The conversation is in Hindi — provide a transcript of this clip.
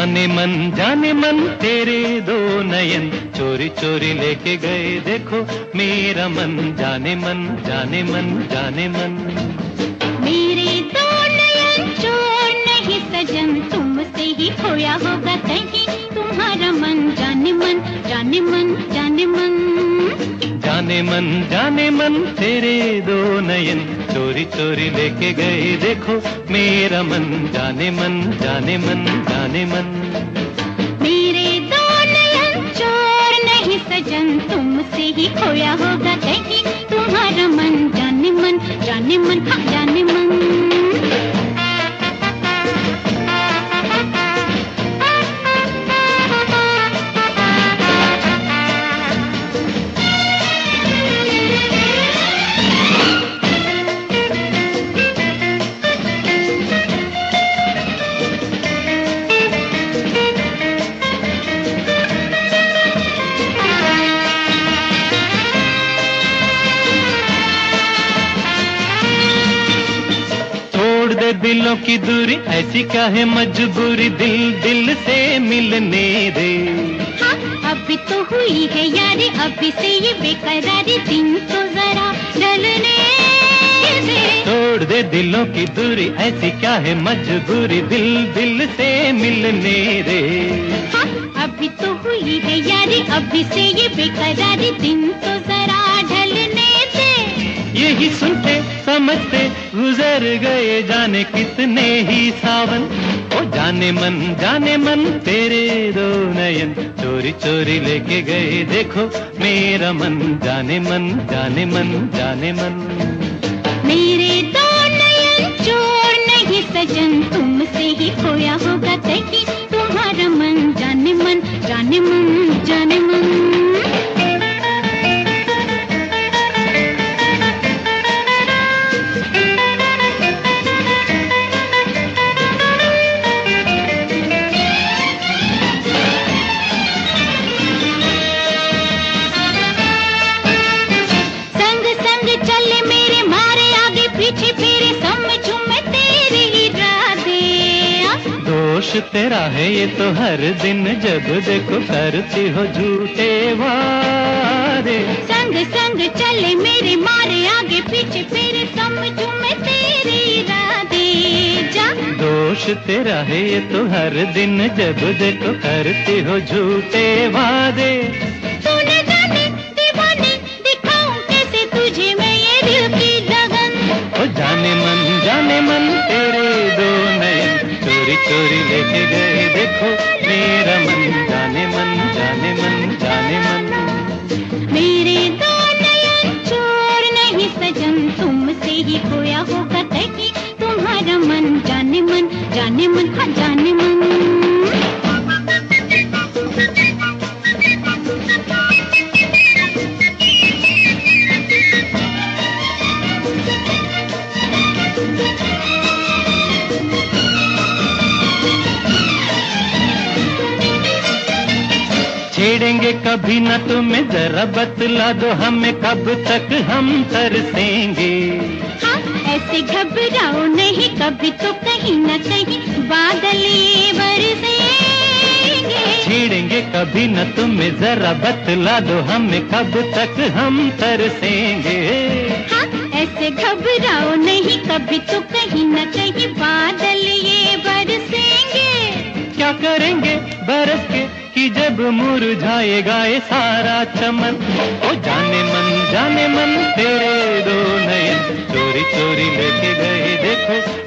जाने मन तेरे दो नयन चोरी चोरी लेके गए देखो मेरा मन जाने मन जाने मन जाने मन। मेरे दो नयन चोर नहीं सजन तुमसे ही खोया होगा कहीं तुम्हारा मन जाने मन जाने मन जाने मन। जाने मन तेरे दो नयन चोरी चोरी लेके गए देखो मेरा मन जाने मन जाने मन जाने मन। मेरे दो नयन चोर नहीं सजन तुमसे ही खोया होगा कहीं तुम्हारा मन जाने मन जाने मन हाँ जाने मन। दिलों की दूरी ऐसी क्या है मजबूरी दिल दिल से मिलने दे। हाँ अभी तो हुई है यारी अभी से ये बेकरारी दिन तो जरा ढलने दे। तोड़ दे दिलों की दूरी ऐसी क्या है मजबूरी दिल दिल से मिलने दे। हाँ अभी तो हुई है यारी अभी से ये बेकरारी दिन तो जरा ढलने दे। यही सुनते समझते गुजर गए जाने कितने ही सावन ओ जाने मन तेरे दो नयन चोरी चोरी लेके गए देखो मेरा मन जाने मन जाने मन जाने मन। मेरे दो नयन चोर नहीं सजन तुमसे ही खोया होगा कहीं तुम्हारा मन जाने मन जाने मन जाने मन। दोष तेरा है ये तो हर दिन जब देखो करती हो झूठे वादे। संग संग चले मेरे मारे आगे पीछे फिर समझूं मैं तेरे इरादे जा। दोष तेरा है ये तो हर दिन जब देखो करती हो झूठे वादे। तू न जाने दीवाने दिखाऊं कैसे तुझे मैं ये दिल की लगन ओ जाने मन तेरे दो नयन चोरी चोरी लेके गए देखो मेरा मन जाने मन जाने मन जाने मन। मेरे दो नयन चोर नहीं सजन तुमसे ही खोया होगा कहीं तुम्हारा मन जाने मन हाँ जाने मन। छेड़ेंगे कभी न तुम्हें जरा बतला दो हमें कब तक हम तरसेंगे। हाँ ऐसे घबराओ नहीं कभी तो कहीं न कहीं बादल ये बरसेंगे। छेड़ेंगे कभी न तुम्हें जरा बतला दो हमें कब तक हम तरसेंगे। हाँ ऐसे घबराओ नहीं कभी तो कहीं न कहीं बादल ये बरसेंगे। क्या करेंगे बरस के कि जब मुरझाएगा ये सारा चमन ओ जाने मन तेरे दो नयन चोरी चोरी लेके गए देखो